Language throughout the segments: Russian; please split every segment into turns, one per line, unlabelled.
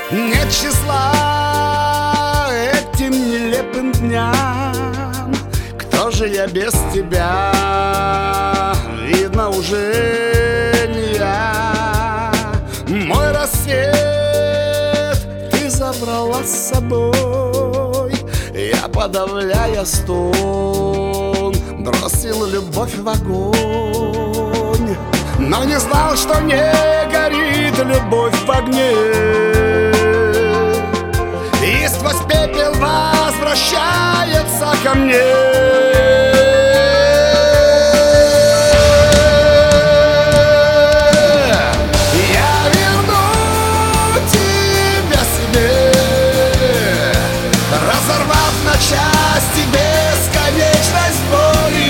Нет числа этим нелепым дням. Кто же я без тебя? Видно, уже не я. Мой рассвет ты забрала с собой. Я, подавляя стон, бросил любовь в огонь. Но не знал, что не горит любовь в огне, и сквозь пепел возвращается ко мне. Разорвав на части бесконечность боли,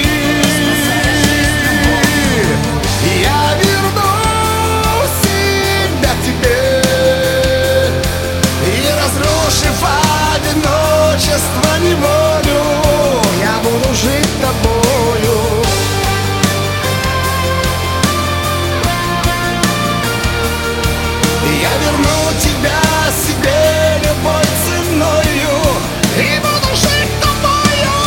я верну себя тебе. И разрушив одиночество, неволю, я буду жить тобою. Я верну тебя себе любой ценою и буду жить тобою.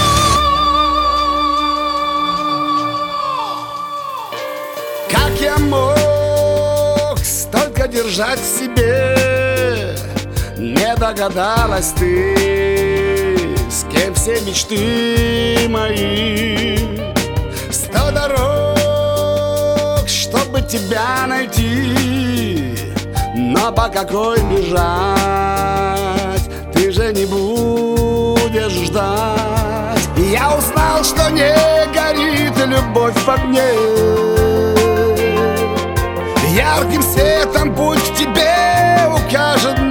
Как я мог столько держать в себе? Не догадалась ты, с кем все мечты мои. 100 дорог, чтобы тебя найти, но по какой бежать? Ты же не будешь ждать. Я узнал, что не горит любовь в огне. Ярким светом путь к тебе укажет